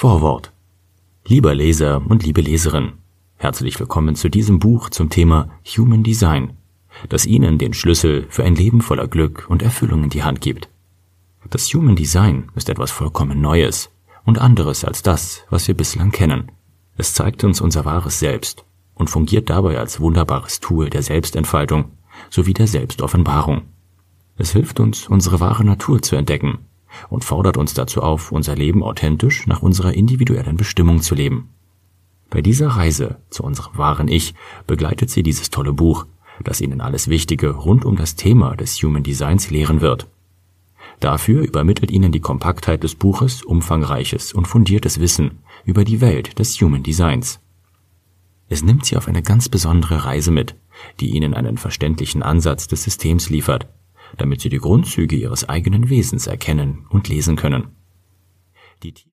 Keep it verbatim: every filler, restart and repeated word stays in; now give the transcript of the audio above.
Vorwort. Lieber Leser und liebe Leserin, herzlich willkommen zu diesem Buch zum Thema Human Design, das Ihnen den Schlüssel für ein Leben voller Glück und Erfüllung in die Hand gibt. Das Human Design ist etwas vollkommen Neues und anderes als das, was wir bislang kennen. Es zeigt uns unser wahres Selbst und fungiert dabei als wunderbares Tool der Selbstentfaltung sowie der Selbstoffenbarung. Es hilft uns, unsere wahre Natur zu entdecken und fordert uns dazu auf, unser Leben authentisch nach unserer individuellen Bestimmung zu leben. Bei dieser Reise zu unserem wahren Ich begleitet Sie dieses tolle Buch, das Ihnen alles Wichtige rund um das Thema des Human Designs lehren wird. Dafür übermittelt Ihnen die Kompaktheit des Buches umfangreiches und fundiertes Wissen über die Welt des Human Designs. Es nimmt Sie auf eine ganz besondere Reise mit, die Ihnen einen verständlichen Ansatz des Systems liefert, damit Sie die Grundzüge Ihres eigenen Wesens erkennen und lesen können. Die